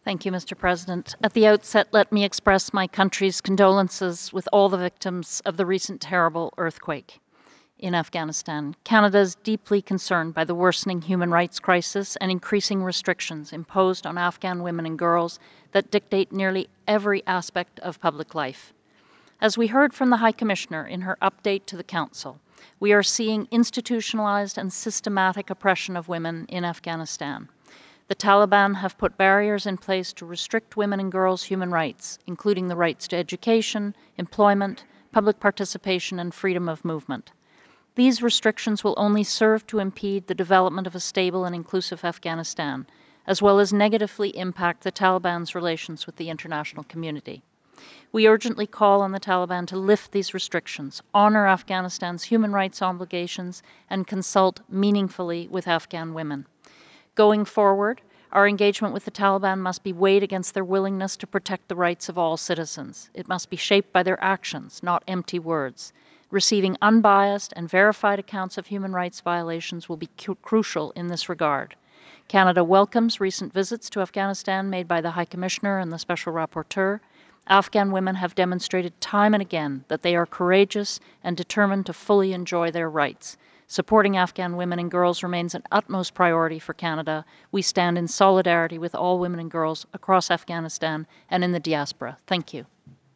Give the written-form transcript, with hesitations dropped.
Thank you, Mr. President. At the outset, let me express my country's condolences with all the victims of the recent terrible earthquake in Afghanistan. Canada is deeply concerned by the worsening human rights crisis and increasing restrictions imposed on Afghan women and girls that dictate nearly every aspect of public life. As we heard from the High Commissioner in her update to the Council, we are seeing institutionalized and systematic oppression of women in Afghanistan. The Taliban have put barriers in place to restrict women and girls' human rights, including the rights to education, employment, public participation, and freedom of movement. These restrictions will only serve to impede the development of a stable and inclusive Afghanistan, as well as negatively impact the Taliban's relations with the international community. We urgently call on the Taliban to lift these restrictions, honor Afghanistan's human rights obligations, and consult meaningfully with Afghan women. Going forward, our engagement with the Taliban must be weighed against their willingness to protect the rights of all citizens. It must be shaped by their actions, not empty words. Receiving unbiased and verified accounts of human rights violations will be crucial in this regard. Canada welcomes recent visits to Afghanistan made by the High Commissioner and the Special Rapporteur. Afghan women have demonstrated time and again that they are courageous and determined to fully enjoy their rights. Supporting Afghan women and girls remains an utmost priority for Canada. We stand in solidarity with all women and girls across Afghanistan and in the diaspora. Thank you.